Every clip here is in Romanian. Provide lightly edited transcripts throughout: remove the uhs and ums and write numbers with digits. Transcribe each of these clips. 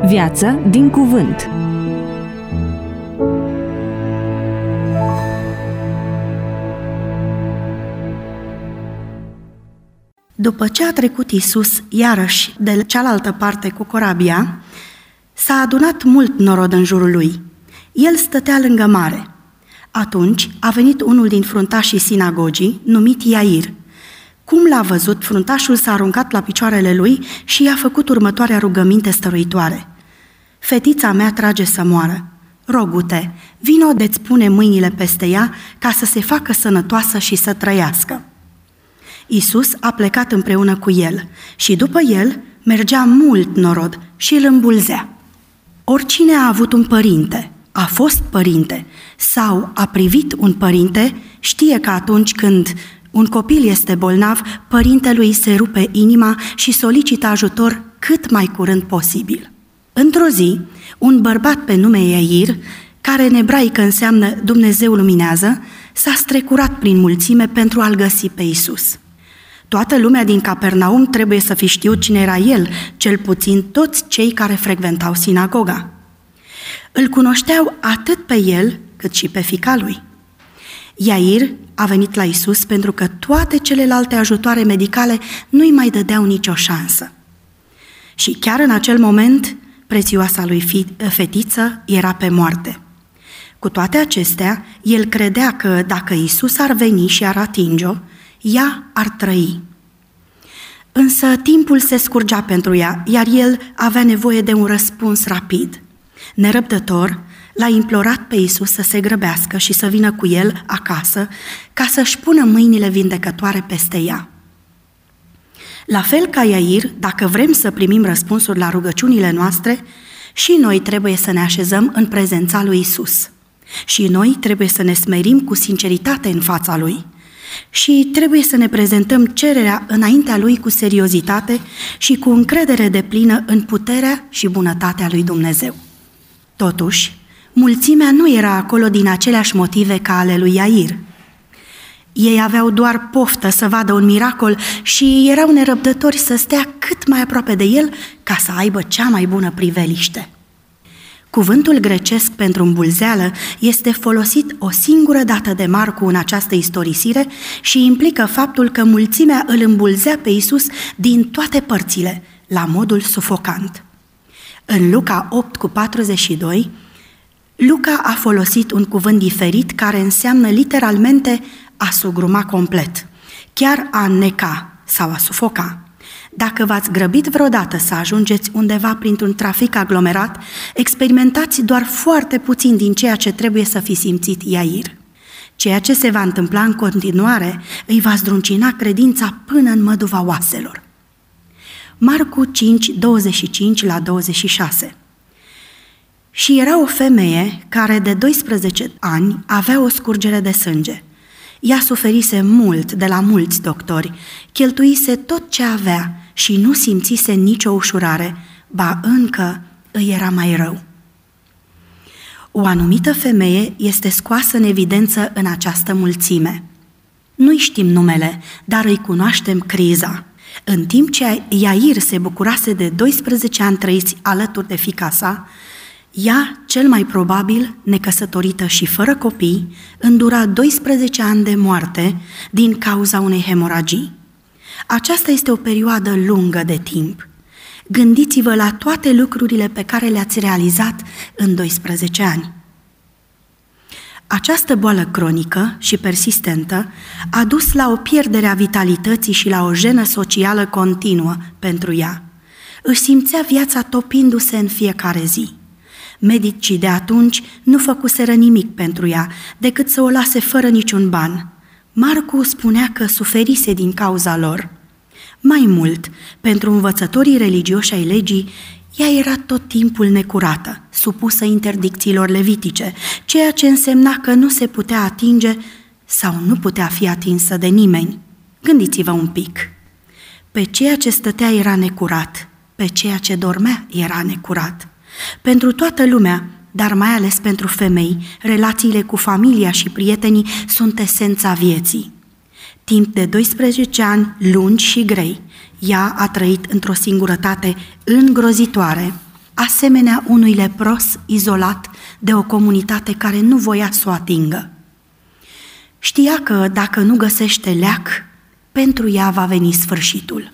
Viață din cuvânt. După ce a trecut Iisus iarăși de cealaltă parte cu corabia, s-a adunat mult norod în jurul lui. El stătea lângă mare. Atunci a venit unul din fruntașii sinagogii, numit Iair. Cum l-a văzut, fruntașul s-a aruncat la picioarele lui și i-a făcut următoarea rugăminte stăruitoare. Fetița mea trage să moară. Rogu-te, vino de-ți pune mâinile peste ea ca să se facă sănătoasă și să trăiască. Iisus a plecat împreună cu el și după el mergea mult norod și îl îmbulzea. Oricine a avut un părinte, a fost părinte sau a privit un părinte, știe că atunci când un copil este bolnav, părintelui se rupe inima și solicită ajutor cât mai curând posibil. Într-o zi, un bărbat pe nume Iair, care în ebraică înseamnă Dumnezeu luminează, s-a strecurat prin mulțime pentru a-l găsi pe Iisus. Toată lumea din Capernaum trebuie să fi știut cine era el, cel puțin toți cei care frecventau sinagoga. Îl cunoșteau atât pe el cât și pe fiica lui. Iair a venit la Iisus pentru că toate celelalte ajutoare medicale nu-i mai dădeau nicio șansă. Și chiar în acel moment, prețioasa lui fetiță era pe moarte. Cu toate acestea, el credea că dacă Iisus ar veni și ar atinge-o, ea ar trăi. Însă timpul se scurgea pentru ea, iar el avea nevoie de un răspuns rapid. Nerăbdător, l-a implorat pe Iisus să se grăbească și să vină cu el acasă ca să-și pună mâinile vindecătoare peste ea. La fel ca Iair, dacă vrem să primim răspunsuri la rugăciunile noastre, și noi trebuie să ne așezăm în prezența lui Iisus. Și noi trebuie să ne smerim cu sinceritate în fața lui. Și trebuie să ne prezentăm cererea înaintea lui cu seriozitate și cu încredere deplină în puterea și bunătatea lui Dumnezeu. Totuși, mulțimea nu era acolo din aceleași motive ca ale lui Iair. Ei aveau doar poftă să vadă un miracol și erau nerăbdători să stea cât mai aproape de el ca să aibă cea mai bună priveliște. Cuvântul grecesc pentru îmbulzeală este folosit o singură dată de Marcu în această istorisire și implică faptul că mulțimea îl îmbulzea pe Iisus din toate părțile, la modul sufocant. În Luca 8:42, Luca a folosit un cuvânt diferit care înseamnă literalmente a sugruma complet, chiar a neca sau a sufoca. Dacă v-ați grăbit vreodată să ajungeți undeva printr-un trafic aglomerat, experimentați doar foarte puțin din ceea ce trebuie să fi simțit Iair. Ceea ce se va întâmpla în continuare îi va zdruncina credința până în măduva oaselor. Marcu 5:25-26. Și era o femeie care de 12 ani avea o scurgere de sânge. Ea suferise mult de la mulți doctori, cheltuise tot ce avea și nu simțise nicio ușurare, ba încă îi era mai rău. O anumită femeie este scoasă în evidență în această mulțime. Nu-i știm numele, dar îi cunoaștem criza. În timp ce Iair se bucurase de 12 ani trăiți alături de fiica sa, ea, cel mai probabil, necăsătorită și fără copii, îndura 12 ani de moarte din cauza unei hemoragii. Aceasta este o perioadă lungă de timp. Gândiți-vă la toate lucrurile pe care le-ați realizat în 12 ani. Această boală cronică și persistentă a dus la o pierdere a vitalității și la o jenă socială continuă pentru ea. Își simțea viața topindu-se în fiecare zi. Medicii de atunci nu făcuseră nimic pentru ea, decât să o lase fără niciun ban. Marcu spunea că suferise din cauza lor. Mai mult, pentru învățătorii religioși ai legii, ea era tot timpul necurată, supusă interdicțiilor levitice, ceea ce însemna că nu se putea atinge sau nu putea fi atinsă de nimeni. Gândiți-vă un pic. Pe ceea ce stătea era necurat, pe ceea ce dormea era necurat. Pentru toată lumea, dar mai ales pentru femei, relațiile cu familia și prietenii sunt esența vieții. Timp de 12 ani lungi și grei, ea a trăit într-o singurătate îngrozitoare, asemenea unui lepros izolat de o comunitate care nu voia să o atingă. Știa că dacă nu găsește leac, pentru ea va veni sfârșitul.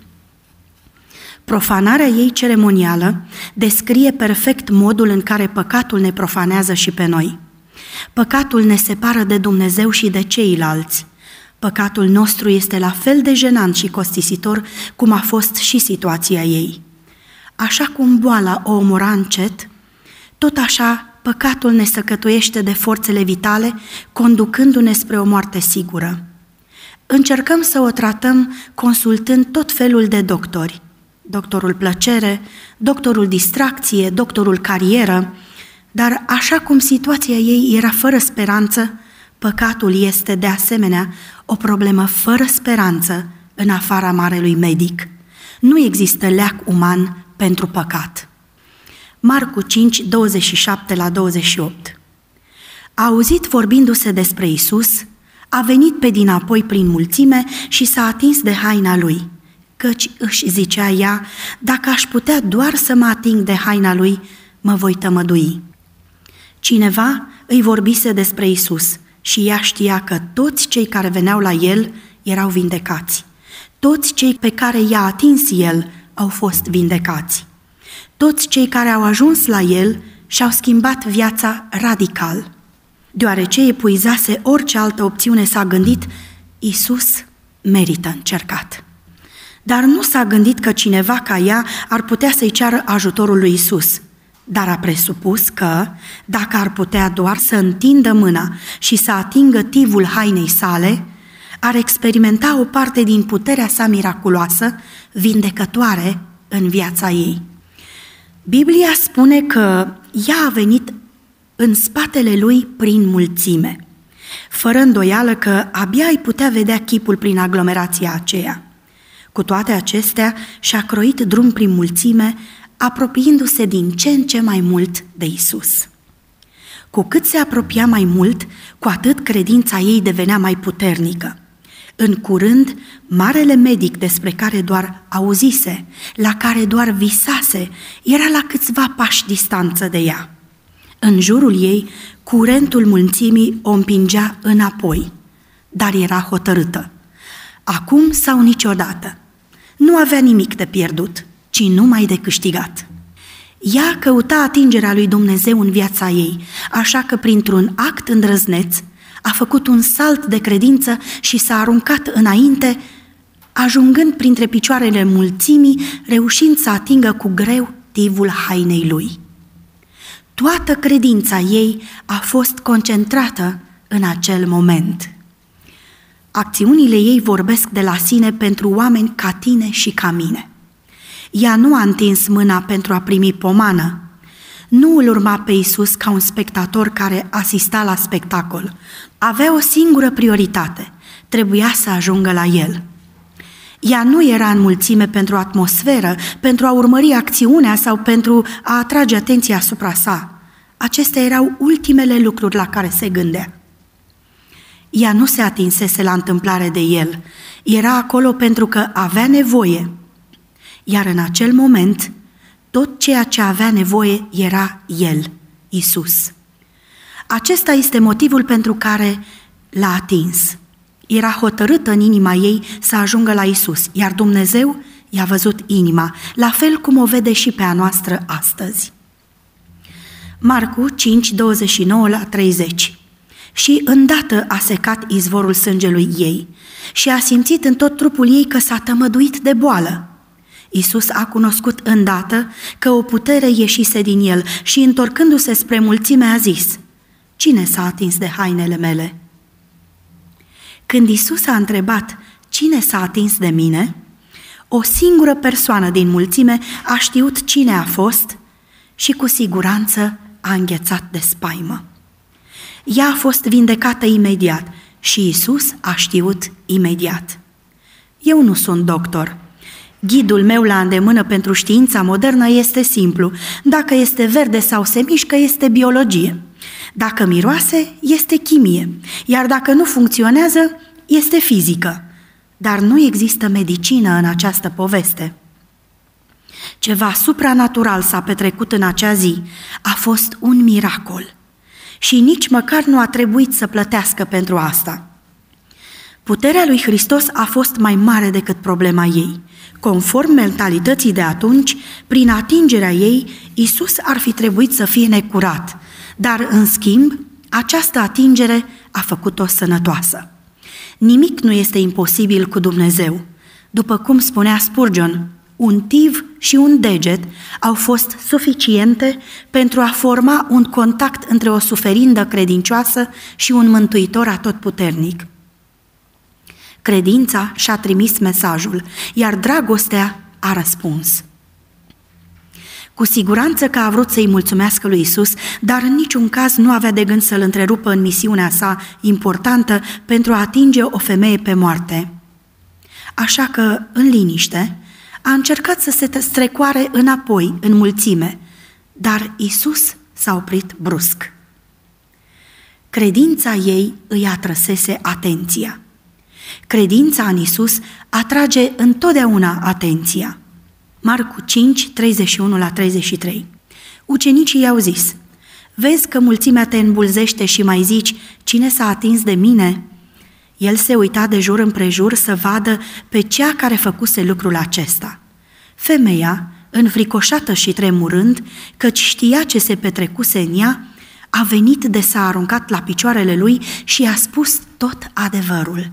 Profanarea ei ceremonială descrie perfect modul în care păcatul ne profanează și pe noi. Păcatul ne separă de Dumnezeu și de ceilalți. Păcatul nostru este la fel de jenant și costisitor cum a fost și situația ei. Așa cum boala o omora încet, tot așa păcatul ne săcătuiește de forțele vitale, conducându-ne spre o moarte sigură. Încercăm să o tratăm consultând tot felul de doctori. Doctorul plăcere, doctorul distracție, doctorul carieră, dar așa cum situația ei era fără speranță, păcatul este de asemenea o problemă fără speranță în afara marelui medic. Nu există leac uman pentru păcat. Marcu 5, 27-28. A auzit vorbindu-se despre Iisus, a venit pe dinapoi prin mulțime și s-a atins de haina lui, căci își zicea ea, dacă aș putea doar să mă ating de haina lui, mă voi tămădui. Cineva îi vorbise despre Iisus și ea știa că toți cei care veneau la el erau vindecați. Toți cei pe care i-a atins el au fost vindecați. Toți cei care au ajuns la el și-au schimbat viața radical. Deoarece epuizase orice altă opțiune, s-a gândit, Iisus merită încercat. Dar nu s-a gândit că cineva ca ea ar putea să-i ceară ajutorul lui Iisus, dar a presupus că, dacă ar putea doar să întindă mâna și să atingă tivul hainei sale, ar experimenta o parte din puterea sa miraculoasă, vindecătoare în viața ei. Biblia spune că ea a venit în spatele lui prin mulțime, fără îndoială că abia îi putea vedea chipul prin aglomerația aceea. Cu toate acestea, și-a croit drum prin mulțime, apropiindu-se din ce în ce mai mult de Iisus. Cu cât se apropia mai mult, cu atât credința ei devenea mai puternică. În curând, marele medic despre care doar auzise, la care doar visase, era la câțiva pași distanță de ea. În jurul ei, curentul mulțimii o împingea înapoi, dar era hotărâtă. Acum sau niciodată. Nu avea nimic de pierdut, ci numai de câștigat. Ea căuta atingerea lui Dumnezeu în viața ei, așa că printr-un act îndrăzneț a făcut un salt de credință și s-a aruncat înainte, ajungând printre picioarele mulțimii, reușind să atingă cu greu tivul hainei lui. Toată credința ei a fost concentrată în acel moment. Acțiunile ei vorbesc de la sine pentru oameni ca tine și ca mine. Ea nu a întins mâna pentru a primi pomană. Nu îl urma pe Iisus ca un spectator care asista la spectacol. Avea o singură prioritate. Trebuia să ajungă la el. Ea nu era în mulțime pentru atmosferă, pentru a urmări acțiunea sau pentru a atrage atenția asupra sa. Acestea erau ultimele lucruri la care se gândea. Ea nu se atinsese la întâmplare de el. Era acolo pentru că avea nevoie. Iar în acel moment, tot ceea ce avea nevoie era el, Iisus. Acesta este motivul pentru care l-a atins. Era hotărâtă în inima ei să ajungă la Iisus, iar Dumnezeu i-a văzut inima, la fel cum o vede și pe a noastră astăzi. Marcu 5, 29-30. Și îndată a secat izvorul sângelui ei și a simțit în tot trupul ei că s-a tămăduit de boală. Iisus a cunoscut îndată că o putere ieșise din el și, întorcându-se spre mulțime, a zis: Cine s-a atins de hainele mele? Când Iisus a întrebat cine s-a atins de mine, o singură persoană din mulțime a știut cine a fost și cu siguranță a înghețat de spaimă. Ea a fost vindecată imediat și Iisus a știut imediat. Eu nu sunt doctor. Ghidul meu la îndemână pentru știința modernă este simplu. Dacă este verde sau se mișcă, este biologie. Dacă miroase, este chimie. Iar dacă nu funcționează, este fizică. Dar nu există medicină în această poveste. Ceva supranatural s-a petrecut în acea zi. A fost un miracol. Și nici măcar nu a trebuit să plătească pentru asta. Puterea lui Hristos a fost mai mare decât problema ei. Conform mentalității de atunci, prin atingerea ei, Iisus ar fi trebuit să fie necurat, dar în schimb, această atingere a făcut-o sănătoasă. Nimic nu este imposibil cu Dumnezeu. După cum spunea Spurgeon, un tiv și un deget au fost suficiente pentru a forma un contact între o suferindă credincioasă și un mântuitor atotputernic. Credința și-a trimis mesajul, iar dragostea a răspuns. Cu siguranță că a vrut să-i mulțumească lui Iisus, dar în niciun caz nu avea de gând să-l întrerupă în misiunea sa importantă pentru a atinge o femeie pe moarte. Așa că, în liniște, a încercat să se strecoare înapoi, în mulțime, dar Iisus s-a oprit brusc. Credința ei îi atrăsese atenția. Credința în Iisus atrage întotdeauna atenția. Marcu 5, 31-33. Ucenicii i-au zis: vezi că mulțimea te îmbulzește și mai zici, cine s-a atins de mine? El se uita de jur împrejur să vadă pe cea care făcuse lucrul acesta. Femeia, înfricoșată și tremurând, căci știa ce se petrecuse în ea, a venit de s-a aruncat la picioarele lui și i-a spus tot adevărul.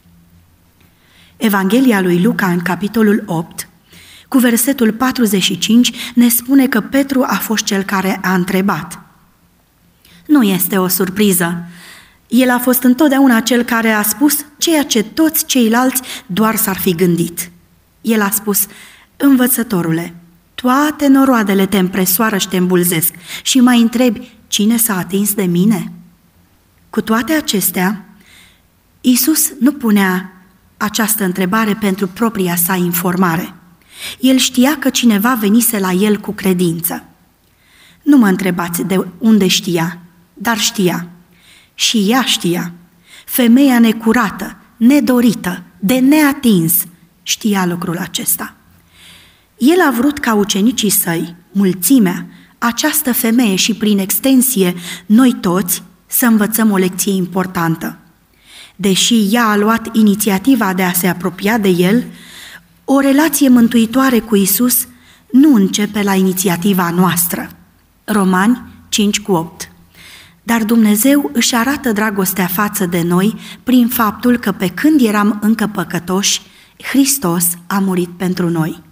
Evanghelia lui Luca, în capitolul 8, cu versetul 45, ne spune că Petru a fost cel care a întrebat. Nu este o surpriză. El a fost întotdeauna cel care a spus ceea ce toți ceilalți doar s-ar fi gândit. El a spus: învățătorule, toate noroadele te împresoară și te îmbulzesc și mai întrebi, cine s-a atins de mine? Cu toate acestea, Iisus nu punea această întrebare pentru propria sa informare. El știa că cineva venise la el cu credință. Nu mă întrebați de unde știa, dar știa. Și ea știa. Femeia necurată, nedorită, de neatins, știa lucrul acesta. El a vrut ca ucenicii săi, mulțimea, această femeie și prin extensie noi toți, să învățăm o lecție importantă. Deși ea a luat inițiativa de a se apropia de el, o relație mântuitoare cu Iisus nu începe la inițiativa noastră. Romani 5:8. Dar Dumnezeu își arată dragostea față de noi prin faptul că pe când eram încă păcătoși, Hristos a murit pentru noi.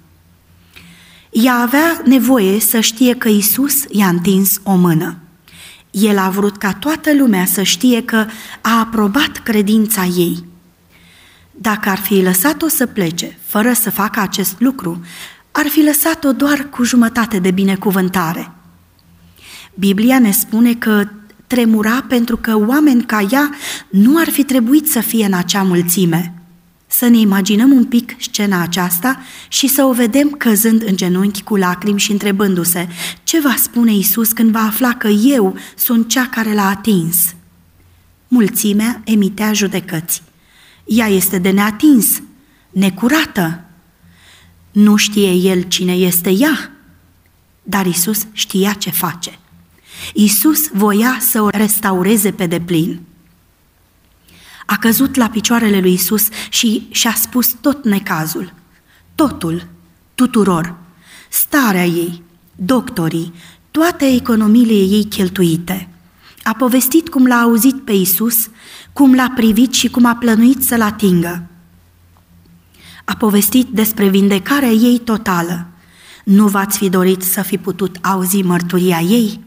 Ea avea nevoie să știe că Iisus i-a întins o mână. El a vrut ca toată lumea să știe că a aprobat credința ei. Dacă ar fi lăsat-o să plece fără să facă acest lucru, ar fi lăsat-o doar cu jumătate de binecuvântare. Biblia ne spune că tremura pentru că oameni ca ea nu ar fi trebuit să fie în acea mulțime. Să ne imaginăm un pic scena aceasta și să o vedem căzând în genunchi cu lacrimi și întrebându-se: ce va spune Iisus când va afla că eu sunt cea care l-a atins? Mulțimea emitea judecăți. Ea este de neatins, necurată. Nu știe el cine este ea, dar Iisus știa ce face. Iisus voia să o restaureze pe deplin. A căzut la picioarele lui Iisus și și-a spus tot necazul, totul, tuturor, starea ei, doctorii, toate economiile ei cheltuite. A povestit cum l-a auzit pe Iisus, cum l-a privit și cum a plănuit să-l atingă. A povestit despre vindecarea ei totală. Nu v-ați fi dorit să fi putut auzi mărturia ei?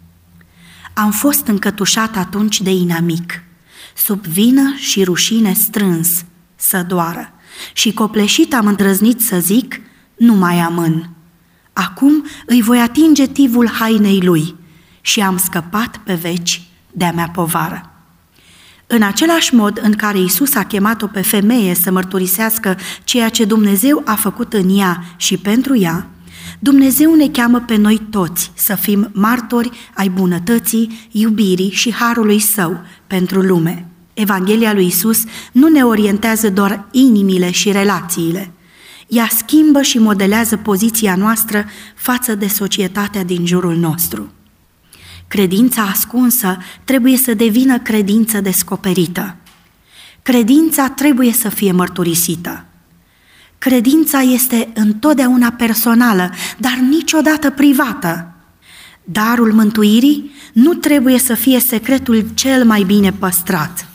Am fost încătușat atunci de inamic, sub vină și rușine strâns, să doară, și copleșit am îndrăznit să zic, nu mai amân. Acum îi voi atinge tivul hainei lui și am scăpat pe veci de-a mea povară. În același mod în care Iisus a chemat-o pe femeie să mărturisească ceea ce Dumnezeu a făcut în ea și pentru ea, Dumnezeu ne cheamă pe noi toți să fim martori ai bunătății, iubirii și harului Său pentru lume. Evanghelia lui Iisus nu ne orientează doar inimile și relațiile. Ea schimbă și modelează poziția noastră față de societatea din jurul nostru. Credința ascunsă trebuie să devină credință descoperită. Credința trebuie să fie mărturisită. Credința este întotdeauna personală, dar niciodată privată. Darul mântuirii nu trebuie să fie secretul cel mai bine păstrat.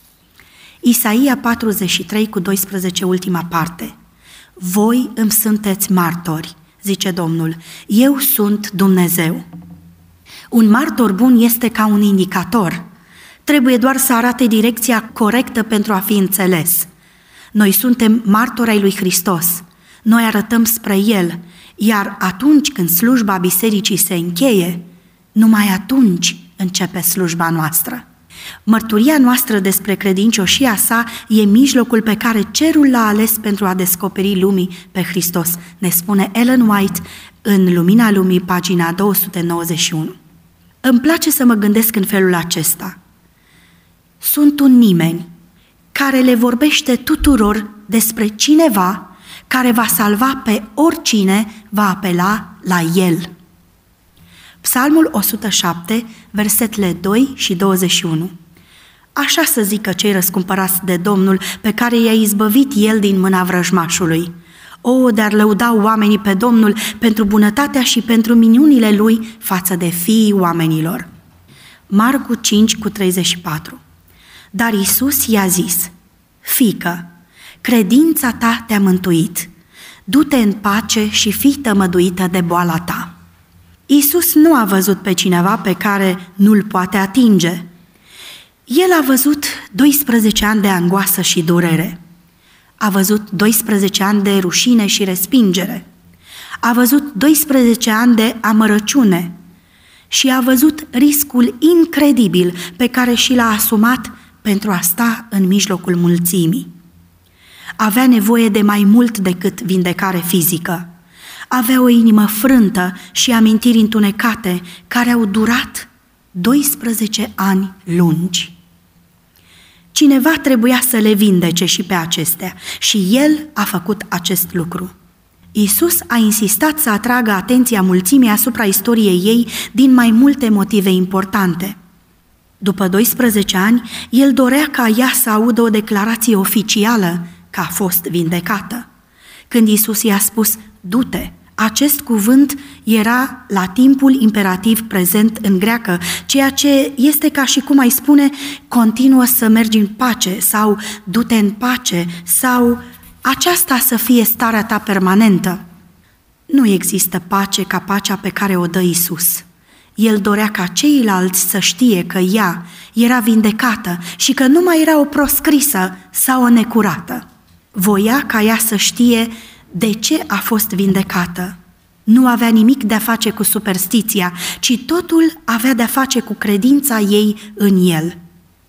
Isaia 43:12, ultima parte. Voi îmi sunteți martori, zice Domnul, eu sunt Dumnezeu. Un martor bun este ca un indicator. Trebuie doar să arate direcția corectă pentru a fi înțeles. Noi suntem martori ai lui Hristos. Noi arătăm spre El, iar atunci când slujba bisericii se încheie, numai atunci începe slujba noastră. Mărturia noastră despre credincioșia sa e mijlocul pe care cerul l-a ales pentru a descoperi lumii pe Hristos, ne spune Ellen White în Lumina Lumii, pagina 291. Îmi place să mă gândesc în felul acesta. Sunt un nimeni care le vorbește tuturor despre cineva care va salva pe oricine va apela la El. Psalmul 107, versetele 2 și 21. Așa să zică cei răscumpărați de Domnul, pe care i-a izbăvit El din mâna vrăjmașului. O, de-ar lăuda oamenii pe Domnul pentru bunătatea și pentru minunile Lui față de fiii oamenilor. Marcu 5:34. Dar Iisus i-a zis: Fiică, credința ta te-a mântuit. Du-te în pace și fii tămăduită de boala ta. Iisus nu a văzut pe cineva pe care nu-l poate atinge. El a văzut 12 ani de angoasă și durere. A văzut 12 ani de rușine și respingere. A văzut 12 ani de amărăciune și a văzut riscul incredibil pe care și l-a asumat pentru a sta în mijlocul mulțimii. Avea nevoie de mai mult decât vindecare fizică. Avea o inimă frântă și amintiri întunecate care au durat 12 ani lungi. Cineva trebuia să le vindece și pe acestea și El a făcut acest lucru. Iisus a insistat să atragă atenția mulțimii asupra istoriei ei din mai multe motive importante. După 12 ani, El dorea ca ea să audă o declarație oficială că a fost vindecată. Când Iisus i-a spus, du-te, acest cuvânt era la timpul imperativ prezent în greacă, ceea ce este ca și cum ai spune, continuă să mergi în pace sau du-te în pace sau aceasta să fie starea ta permanentă. Nu există pace ca pacea pe care o dă Iisus. El dorea ca ceilalți să știe că ea era vindecată și că nu mai era o proscrisă sau o necurată. Voia ca ea să știe de ce a fost vindecată. Nu avea nimic de-a face cu superstiția, ci totul avea de-a face cu credința ei în El.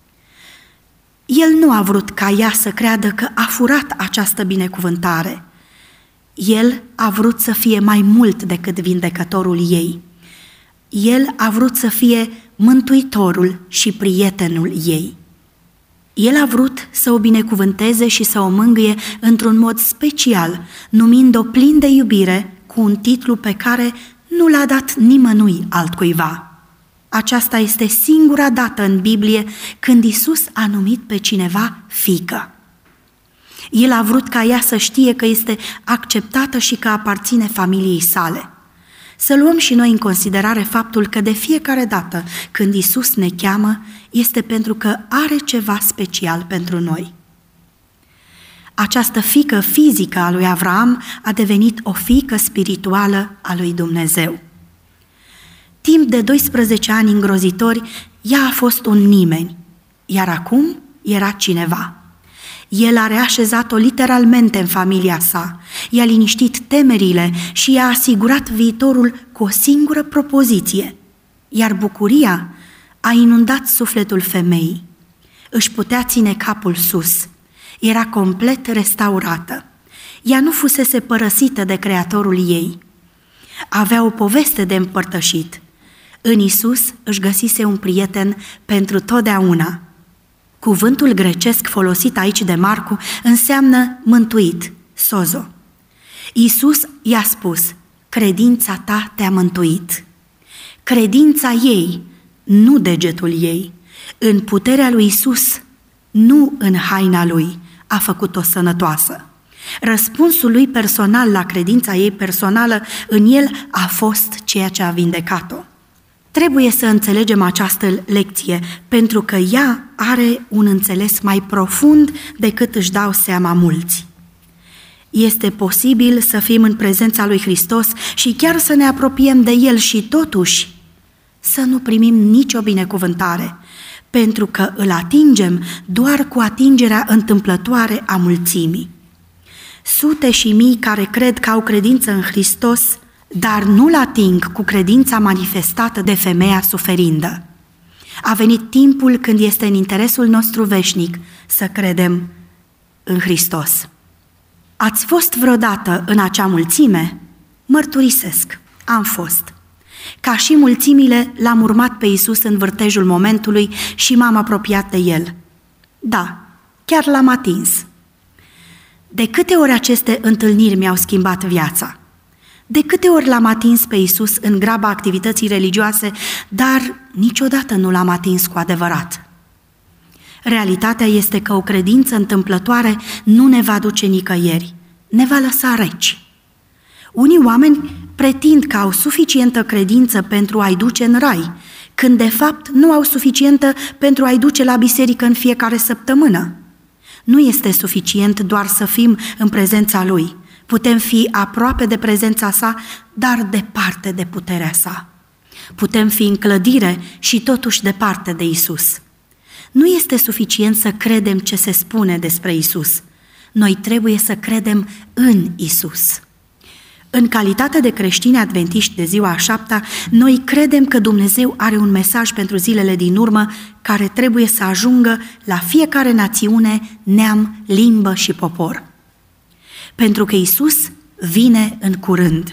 El nu a vrut ca ea să creadă că a furat această binecuvântare. El a vrut să fie mai mult decât vindecătorul ei. El a vrut să fie mântuitorul și prietenul ei. El a vrut să o binecuvânteze și să o mângâie într-un mod special, numind-o plin de iubire cu un titlu pe care nu l-a dat nimănui altcuiva. Aceasta este singura dată în Biblie când Iisus a numit pe cineva fiică. El a vrut ca ea să știe că este acceptată și că aparține familiei sale. Să luăm și noi în considerare faptul că de fiecare dată când Iisus ne cheamă, este pentru că are ceva special pentru noi. Această fiică fizică a lui Avraam a devenit o fiică spirituală a lui Dumnezeu. Timp de 12 ani îngrozitori, ea a fost un nimeni, iar acum era cineva. El a reașezat-o literalmente în familia sa, i-a liniștit temerile și i-a asigurat viitorul cu o singură propoziție, iar bucuria a inundat sufletul femeii. Își putea ține capul sus, era complet restaurată. Ea nu fusese părăsită de Creatorul ei. Avea o poveste de împărtășit. În Iisus își găsise un prieten pentru totdeauna. Cuvântul grecesc folosit aici de Marcu înseamnă mântuit, sozo. Iisus i-a spus: credința ta te-a mântuit. Credința ei, nu degetul ei, în puterea lui Iisus, nu în haina lui, a făcut-o sănătoasă. Răspunsul lui personal la credința ei personală în el a fost ceea ce a vindecat-o. Trebuie să înțelegem această lecție, pentru că ea are un înțeles mai profund decât își dau seama mulți. Este posibil să fim în prezența lui Hristos și chiar să ne apropiem de El și totuși să nu primim nicio binecuvântare, pentru că îl atingem doar cu atingerea întâmplătoare a mulțimii. Sute și mii care cred că au credință în Hristos, dar nu-l ating cu credința manifestată de femeia suferindă. A venit timpul când este în interesul nostru veșnic să credem în Hristos. Ați fost vreodată în acea mulțime? Mărturisesc, am fost. Ca și mulțimile, l-am urmat pe Iisus în vârtejul momentului și m-am apropiat de El. Da, chiar l-am atins. De câte ori aceste întâlniri mi-au schimbat viața? De câte ori l-am atins pe Iisus în graba activității religioase, dar niciodată nu l-am atins cu adevărat. Realitatea este că o credință întâmplătoare nu ne va duce nicăieri, ne va lăsa reci. Unii oameni pretind că au suficientă credință pentru a-i duce în rai, când de fapt nu au suficientă pentru a-i duce la biserică în fiecare săptămână. Nu este suficient doar să fim în prezența Lui. Putem fi aproape de prezența sa, dar departe de puterea sa. Putem fi în clădire și totuși departe de Isus. Nu este suficient să credem ce se spune despre Isus. Noi trebuie să credem în Isus. În calitate de creștini adventiști de ziua a șaptea, noi credem că Dumnezeu are un mesaj pentru zilele din urmă care trebuie să ajungă la fiecare națiune, neam, limbă și popor. Pentru că Isus vine în curând.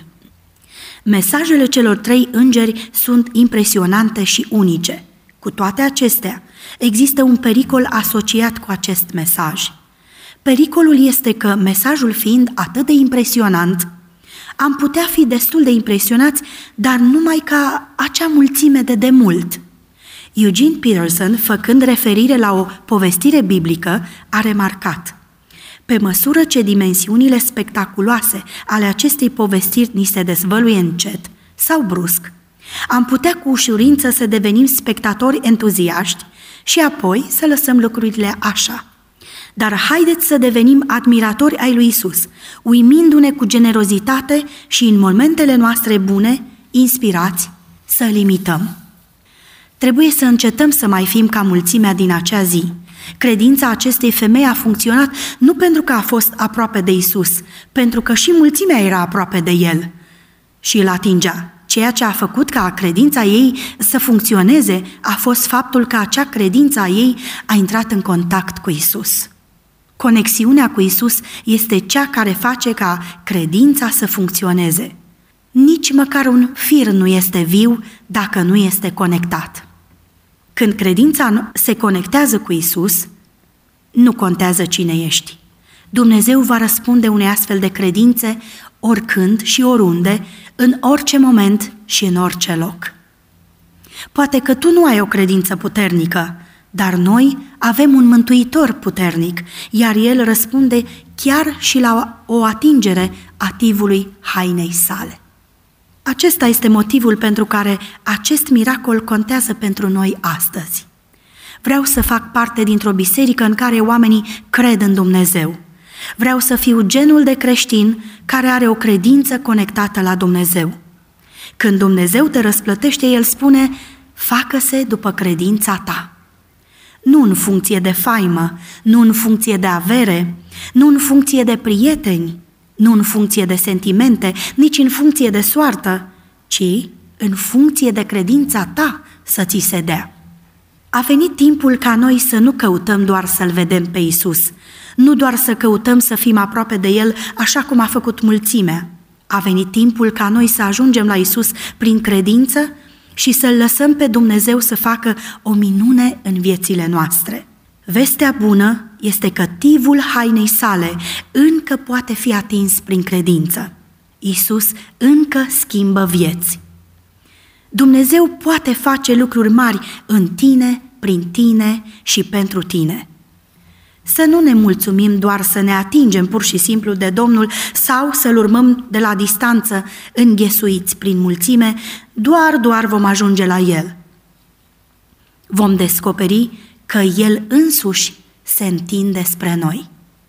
Mesajele celor 3 îngeri sunt impresionante și unice. Cu toate acestea, există un pericol asociat cu acest mesaj. Pericolul este că, mesajul fiind atât de impresionant, am putea fi destul de impresionați, dar numai ca acea mulțime de demult. Eugene Peterson, făcând referire la o povestire biblică, a remarcat: pe măsură ce dimensiunile spectaculoase ale acestei povestiri ni se dezvăluie încet sau brusc, am putea cu ușurință să devenim spectatori entuziaști și apoi să lăsăm lucrurile așa. Dar haideți să devenim admiratori ai lui Isus, uimindu-ne cu generozitate și în momentele noastre bune, inspirați, să-L imităm. Trebuie să încetăm să mai fim ca mulțimea din acea zi. Credința acestei femei a funcționat nu pentru că a fost aproape de Isus, pentru că și mulțimea era aproape de El și îl atingea. Ceea ce a făcut ca credința ei să funcționeze a fost faptul că acea credință a ei a intrat în contact cu Isus. Conexiunea cu Isus este cea care face ca credința să funcționeze. Nici măcar un fir nu este viu dacă nu este conectat. Când credința se conectează cu Isus, nu contează cine ești. Dumnezeu va răspunde unei astfel de credințe oricând și oriunde, în orice moment și în orice loc. Poate că tu nu ai o credință puternică, dar noi avem un mântuitor puternic, iar El răspunde chiar și la o atingere a tivului hainei sale. Acesta este motivul pentru care acest miracol contează pentru noi astăzi. Vreau să fac parte dintr-o biserică în care oamenii cred în Dumnezeu. Vreau să fiu genul de creștin care are o credință conectată la Dumnezeu. Când Dumnezeu te răsplătește, El spune: facă-se după credința ta. Nu în funcție de faimă, nu în funcție de avere, nu în funcție de prieteni, nu în funcție de sentimente, nici în funcție de soartă, ci în funcție de credința ta să ți se dea. A venit timpul ca noi să nu căutăm doar să-L vedem pe Isus, nu doar să căutăm să fim aproape de El așa cum a făcut mulțimea. A venit timpul ca noi să ajungem la Isus prin credință și să-L lăsăm pe Dumnezeu să facă o minune în viețile noastre. Vestea bună este că tivul hainei sale încă poate fi atins prin credință. Iisus încă schimbă vieți. Dumnezeu poate face lucruri mari în tine, prin tine și pentru tine. Să nu ne mulțumim doar să ne atingem pur și simplu de Domnul sau să-L urmăm de la distanță, înghesuiți prin mulțime, doar vom ajunge la El. Vom descoperi că El însuși se întinde spre noi.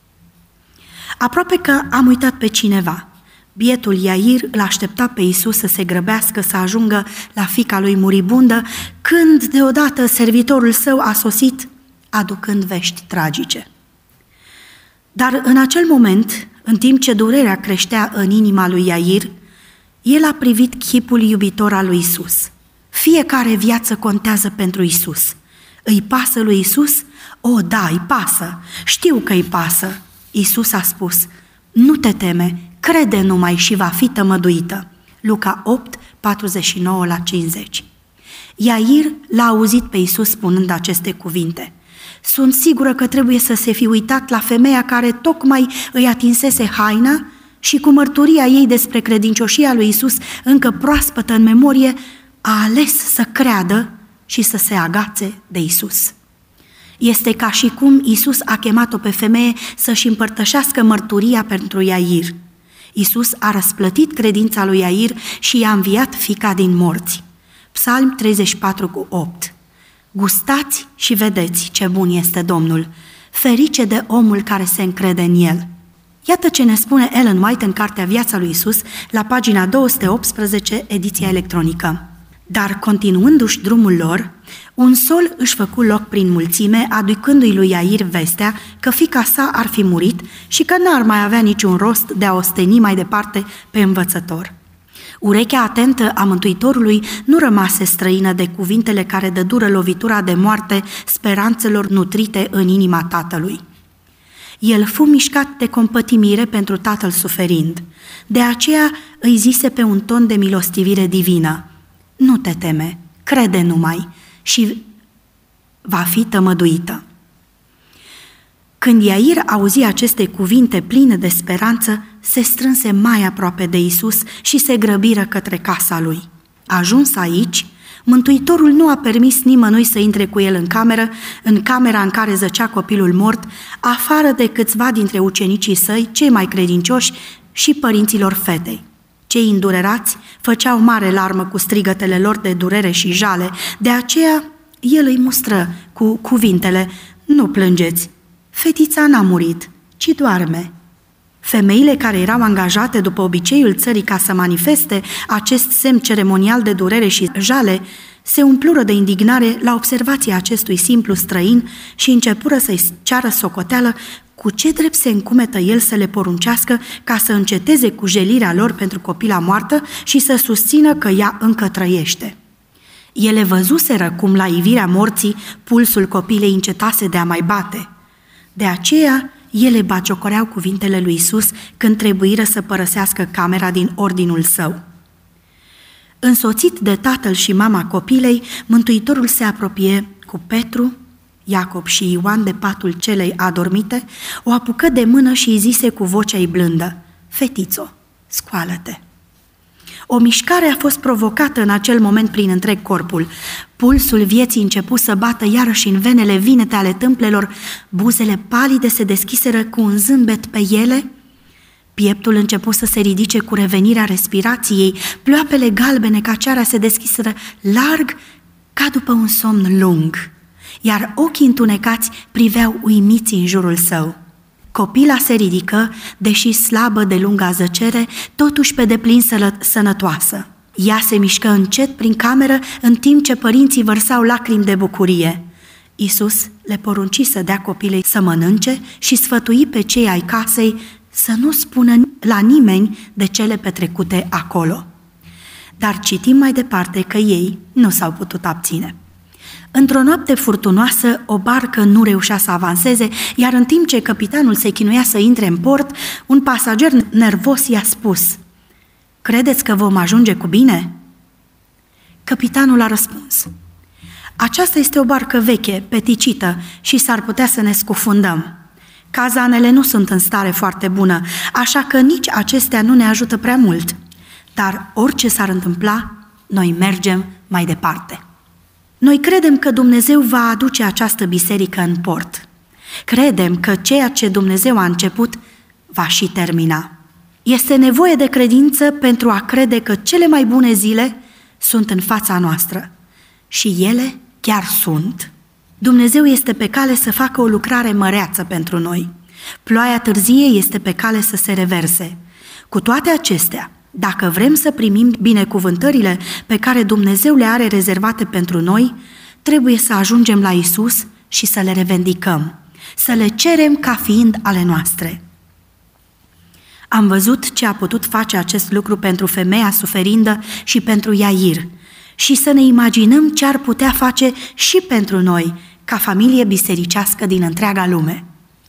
Aproape că am uitat pe cineva. Bietul Iair îl aștepta pe Iisus să se grăbească să ajungă la fiica lui muribundă, când deodată servitorul său a sosit aducând vești tragice. Dar în acel moment, în timp ce durerea creștea în inima lui Iair, el a privit chipul iubitor al lui Iisus. Fiecare viață contează pentru Iisus. Îi pasă lui Iisus? O, da, îi pasă. Știu că îi pasă. Iisus a spus: nu te teme, crede numai și va fi tămăduită. Luca 8, 49-50. Iair l-a auzit pe Iisus spunând aceste cuvinte. Sunt sigură că trebuie să se fi uitat la femeia care tocmai îi atinsese haina și cu mărturia ei despre credincioșia lui Iisus încă proaspătă în memorie, a ales să creadă și să se agațe de Iisus. Este ca și cum Iisus a chemat-o pe femeie să-și împărtășească mărturia pentru Iair. Iisus a răsplătit credința lui Iair și i-a înviat fiica din morți. Psalm 34:8. Gustați și vedeți ce bun este Domnul, ferice de omul care se încrede în El. Iată ce ne spune Ellen White în cartea Viața lui Iisus, la pagina 218, ediția electronică. Dar continuându-și drumul lor, un sol își făcu loc prin mulțime, aducându-i lui Iair vestea că fiica sa ar fi murit și că n-ar mai avea niciun rost de a osteni mai departe pe învățător. Urechea atentă a Mântuitorului nu rămase străină de cuvintele care dădură lovitura de moarte speranțelor nutrite în inima tatălui. El fu mișcat de compătimire pentru tatăl suferind. De aceea îi zise pe un ton de milostivire divină: nu te teme, crede numai și va fi tămăduită. Când Iair auzi aceste cuvinte pline de speranță, se strânse mai aproape de Iisus și se grăbiră către casa lui. Ajuns aici, Mântuitorul nu a permis nimănui să intre cu el în camera în care zăcea copilul mort, afară de câțiva dintre ucenicii săi, cei mai credincioși, și părinților fetei. Cei îndurerați făceau mare larmă cu strigătele lor de durere și jale, de aceea el îi mustră cu cuvintele: nu plângeți, fetița n-a murit, ci doarme. Femeile care erau angajate după obiceiul țării ca să manifeste acest semn ceremonial de durere și jale, se umplură de indignare la observația acestui simplu străin și începură să-i ceară socoteală cu ce drept se încumetă el să le poruncească ca să înceteze cu jelirea lor pentru copila moartă și să susțină că ea încă trăiește. Ele văzuseră cum la ivirea morții pulsul copilei încetase de a mai bate. De aceea, ele bagiocoreau cuvintele lui Iisus când trebuiră să părăsească camera din ordinul său. Însoțit de tatăl și mama copilei, Mântuitorul se apropie cu Petru, Iacob și Ioan de patul celei adormite, o apucă de mână și îi zise cu vocea ei blândă: fetițo, scoală-te! O mișcare a fost provocată în acel moment prin întreg corpul. Pulsul vieții începu să bată iarăși în venele vinete ale tâmplelor, buzele palide se deschiseră cu un zâmbet pe ele, pieptul începu să se ridice cu revenirea respirației, ploapele galbene ca ceara se deschiseră larg ca după un somn lung, iar ochii întunecați priveau uimiți în jurul său. Copila se ridică, deși slabă de lunga zăcere, totuși pe deplin sănătoasă. Ea se mișcă încet prin cameră, în timp ce părinții vărsau lacrimi de bucurie. Iisus le porunci să dea copilei să mănânce și sfătui pe cei ai casei să nu spună la nimeni de cele petrecute acolo. Dar citim mai departe că ei nu s-au putut abține. Într-o noapte furtunoasă, o barcă nu reușea să avanseze, iar în timp ce capitanul se chinuia să intre în port, un pasager nervos i-a spus: credeți că vom ajunge cu bine? Capitanul a răspuns: aceasta este o barcă veche, peticită și s-ar putea să ne scufundăm. Cazanele nu sunt în stare foarte bună, așa că nici acestea nu ne ajută prea mult. Dar orice s-ar întâmpla, noi mergem mai departe. Noi credem că Dumnezeu va aduce această biserică în port. Credem că ceea ce Dumnezeu a început va și termina. Este nevoie de credință pentru a crede că cele mai bune zile sunt în fața noastră. Și ele chiar sunt. Dumnezeu este pe cale să facă o lucrare măreață pentru noi. Ploaia târzie este pe cale să se reverse. Cu toate acestea, dacă vrem să primim binecuvântările pe care Dumnezeu le are rezervate pentru noi, trebuie să ajungem la Isus și să le revendicăm, să le cerem ca fiind ale noastre. Am văzut ce a putut face acest lucru pentru femeia suferindă și pentru Iair și să ne imaginăm ce ar putea face și pentru noi, ca familie bisericească din întreaga lume.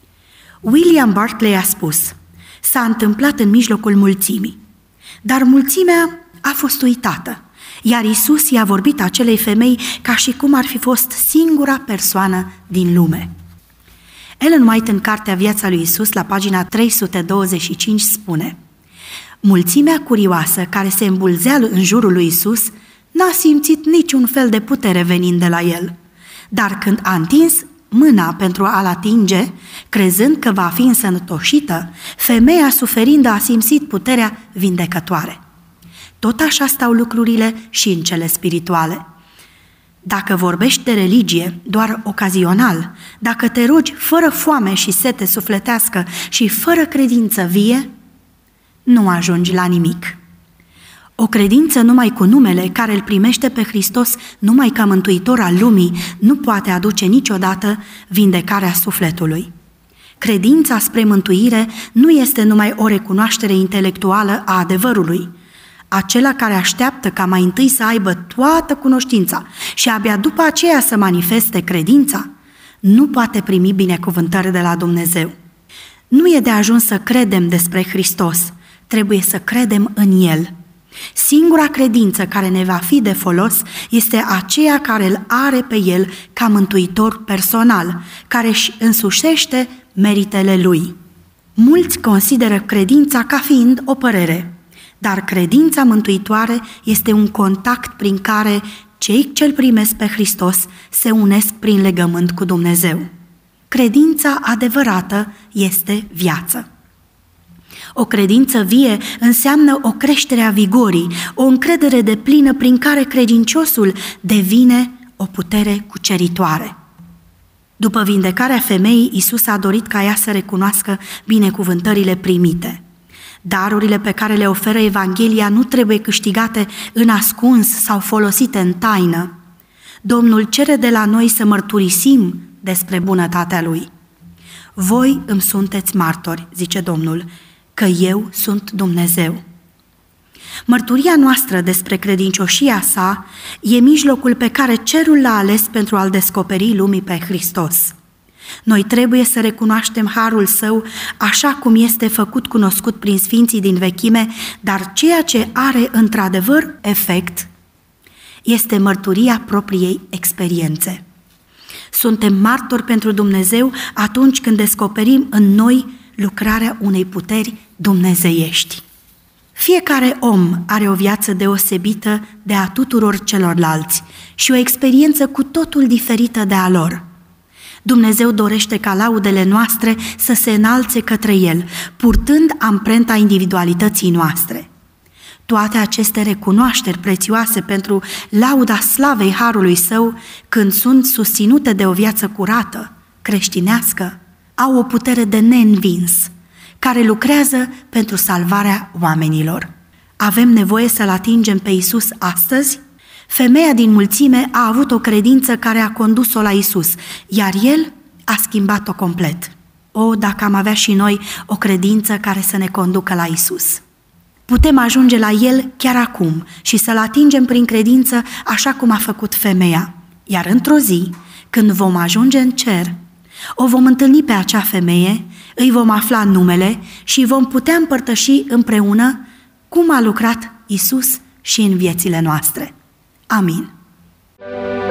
William Barclay a spus: s-a întâmplat în mijlocul mulțimii, dar mulțimea a fost uitată, iar Isus i-a vorbit acelei femei ca și cum ar fi fost singura persoană din lume. Ellen White, în cartea Viața lui Isus, la pagina 325, spune: mulțimea curioasă care se îmbulzea în jurul lui Isus n-a simțit niciun fel de putere venind de la el, dar când a întins mâna pentru a-l atinge, crezând că va fi însănătoșită, femeia suferindă a simțit puterea vindecătoare. Tot așa stau lucrurile și în cele spirituale. Dacă vorbești de religie doar ocazional, dacă te rogi fără foame și sete sufletească și fără credință vie, nu ajungi la nimic. O credință numai cu numele, care îl primește pe Hristos numai ca mântuitor al lumii, nu poate aduce niciodată vindecarea sufletului. Credința spre mântuire nu este numai o recunoaștere intelectuală a adevărului. Acela care așteaptă ca mai întâi să aibă toată cunoștința și abia după aceea să manifeste credința, nu poate primi binecuvântări de la Dumnezeu. Nu e de ajuns să credem despre Hristos, trebuie să credem în El. Singura credință care ne va fi de folos este aceea care îl are pe El ca mântuitor personal, care își însușește meritele Lui. Mulți consideră credința ca fiind o părere, dar credința mântuitoare este un contact prin care cei ce-L primesc pe Hristos se unesc prin legământ cu Dumnezeu. Credința adevărată este viață. O credință vie înseamnă o creștere a vigorii, o încredere deplină prin care credinciosul devine o putere cuceritoare. După vindecarea femeii, Iisus a dorit ca ea să recunoască binecuvântările primite. Darurile pe care le oferă Evanghelia nu trebuie câștigate în ascuns sau folosite în taină. Domnul cere de la noi să mărturisim despre bunătatea Lui. Voi îmi sunteți martori, zice Domnul, că eu sunt Dumnezeu. Mărturia noastră despre credincioșia sa e mijlocul pe care cerul l-a ales pentru a-L descoperi lumii pe Hristos. Noi trebuie să recunoaștem harul Său așa cum este făcut cunoscut prin sfinții din vechime, dar ceea ce are într-adevăr efect este mărturia propriei experiențe. Suntem martori pentru Dumnezeu atunci când descoperim în noi lucrarea unei puteri dumnezeiești. Fiecare om are o viață deosebită de a tuturor celorlalți și o experiență cu totul diferită de a lor. Dumnezeu dorește ca laudele noastre să se înalțe către El, purtând amprenta individualității noastre. Toate aceste recunoașteri prețioase pentru lauda slavei harului Său, când sunt susținute de o viață curată, creștinească, au o putere de neînvins, care lucrează pentru salvarea oamenilor. Avem nevoie să-L atingem pe Iisus astăzi? Femeia din mulțime a avut o credință care a condus-o la Iisus, iar El a schimbat-o complet. O, dacă am avea și noi o credință care să ne conducă la Iisus! Putem ajunge la El chiar acum și să-L atingem prin credință așa cum a făcut femeia. Iar într-o zi, când vom ajunge în cer, o vom întâlni pe acea femeie, îi vom afla numele și vom putea împărtăși împreună cum a lucrat Iisus și în viețile noastre. Amin.